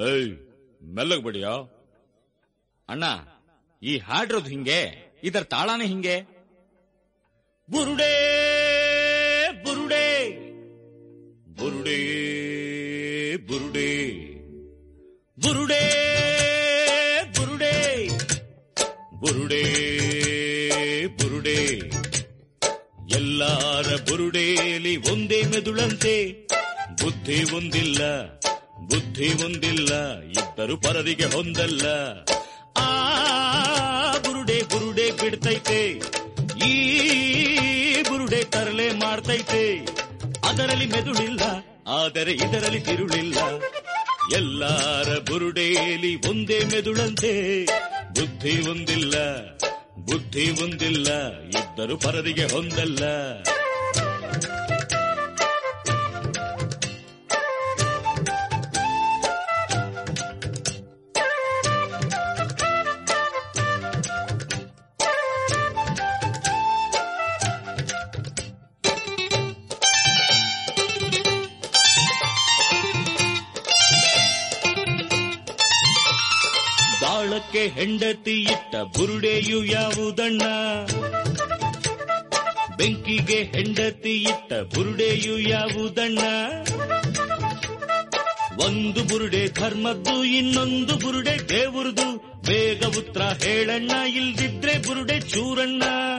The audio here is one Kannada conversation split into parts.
ಏಯ್ ಮೆಲ್ಲಗ್ ಬಡಿಯೋ ಅಣ್ಣ. ಈ ಹಾಡಿರೋದು ಹಿಂಗೆ, ಇದರ ತಾಳಾನೇ ಹಿಂಗೆ. ಬುರುಡೆ ಬುರುಡೆ ಬುರುಡೆ ಬುರುಡೆ ಬುರುಡೆ ಬುರುಡೆ ಬುರುಡೆ ಬುರುಡೆ. ಎಲ್ಲಾರ ಬುರುಡೇಲಿ ಒಂದೇ ಮೆದುಳಂತೆ, ಬುದ್ಧಿ ಒಂದಿಲ್ಲ ಬುದ್ಧಿ ಒಂದಿಲ್ಲ, ಇದ್ದರು ಪರರಿಗೆ ಹೊಂದಲ್ಲ. ಆ ಬುರುಡೆ ಬುರುಡೆ ಬಿಡ್ತೈತೆ, ಈ ಬುರುಡೆ ತರಲೆ ಮಾಡ್ತೈತೆ. ಅದರಲ್ಲಿ ಮೆದುಳಿಲ್ಲ, ಆದರೆ ಇದರಲ್ಲಿ ತಿರುಳಿಲ್ಲ. ಎಲ್ಲಾರ ಬುರುಡೇಲಿ ಒಂದೇ ಮೆದುಳಂತೆ, ಬುದ್ಧಿ ಒಂದಿಲ್ಲ ಬುದ್ಧಿ ಒಂದಿಲ್ಲ, ಇದ್ದರು ಪರರಿಗೆ ಹೊಂದಲ್ಲ. ಬಾಳಕ್ಕೆ ಹೆಂಡತಿ ಇಟ್ಟ ಬುರುಡೆಯು ಯಾವುದಣ್ಣ, ಬೆಂಕಿಗೆ ಹೆಂಡತಿ ಇಟ್ಟ ಬುರುಡೆಯು ಯಾವುದಣ್ಣ. ಒಂದು ಬುರುಡೆ ಧರ್ಮದ್ದು, ಇನ್ನೊಂದು ಬುರುಡೆ ದೇವ್ರದು. ಬೇಗ ಉತ್ತರ ಹೇಳಣ್ಣ, ಇಲ್ದಿದ್ರೆ ಬುರುಡೆ ಚೂರಣ್ಣ.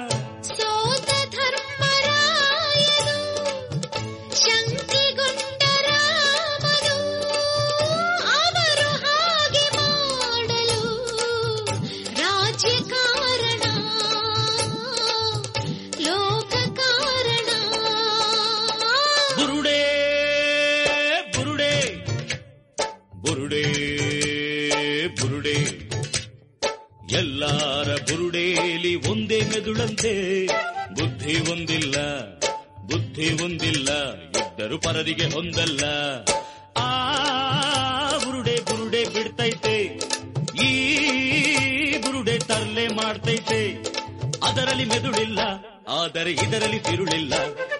ಎಲ್ಲಾರ ಬುರುಡೇಲಿ ಒಂದೇ ಮೆದುಳಂತೆ, ಬುದ್ಧಿ ಒಂದಿಲ್ಲ ಬುದ್ಧಿ ಒಂದಿಲ್ಲ, ಇದ್ದರು ಪರರಿಗೆ ಹೊಂದಲ್ಲ. ಆ ಬುರುಡೆ ಬುರುಡೆ ಬಿಡ್ತೈತೆ, ಈ ಬುರುಡೆ ತರಲೆ ಮಾಡ್ತೈತೆ. ಅದರಲ್ಲಿ ಮೆದುಳಿಲ್ಲ, ಆದರೆ ಇದರಲ್ಲಿ ತಿರುಳಿಲ್ಲ.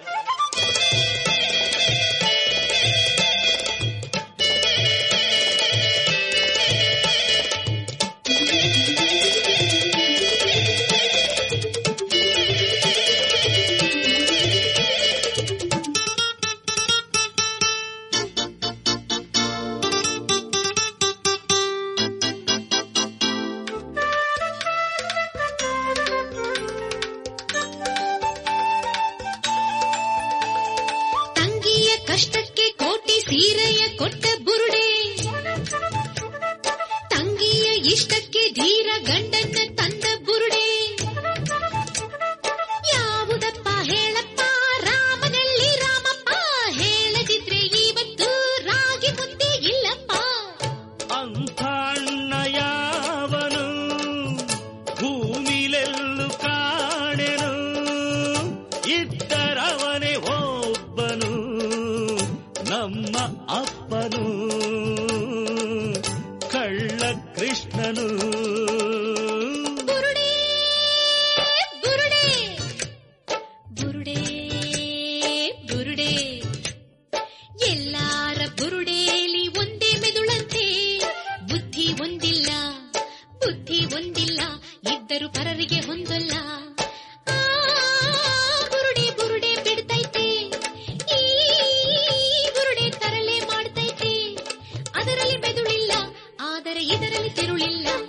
ಇಷ್ಟಕ್ಕೆ ಧೀರ ಗಂಡನ್ನ ತಂದ ಬುರುಡೆ ಯಾವುದಪ್ಪ ಹೇಳಪ್ಪ, ರಾಮನಲ್ಲಿ ರಾಮಪ್ಪ. ಹೇಳದಿದ್ರೆ ಇವತ್ತು ರಾಗಿ ಮುದ್ದೆ ಇಲ್ಲಪ್ಪ. ಅಂಥ ಅಣ್ಣ ಯಾವನು ಭೂಮಿಲೆಲ್ಲೂ ಕಾಣೆನು, ಇದ್ದರವನೇ ಒಬ್ಬನು ನಮ್ಮ ಅಪ್ಪನು ಕಳ್ಳ ಕೃಷ್ಣನು. ಬುರುಡೆ ಬುರುಡೆ ಬುರುಡೆ ಬುರುಡೆ. ಎಲ್ಲಾರ ಬುರುಡೇಲಿ ಒಂದೇ ಮೆದುಳಂತೆ, ಬುದ್ಧಿ ಒಂದಿಲ್ಲ ಬುದ್ಧಿ ಒಂದಿಲ್ಲ, ಇದ್ದರು ಪರರಿಗೆ ಹೊಂದಲ್ಲ. ಬುರುಡೆ ಬುರುಡೆ ಬಿಡ್ತೈತೆ, ಈ ಬುರುಡೆ ತರಲೆ ಮಾಡ್ತೈತೆ. ಅದರಲ್ಲಿ ಮೆದುಳಿಲ್ಲ, ಆದರೆ ಇದರಲ್ಲಿ ತಿರುಳಿಲ್ಲ.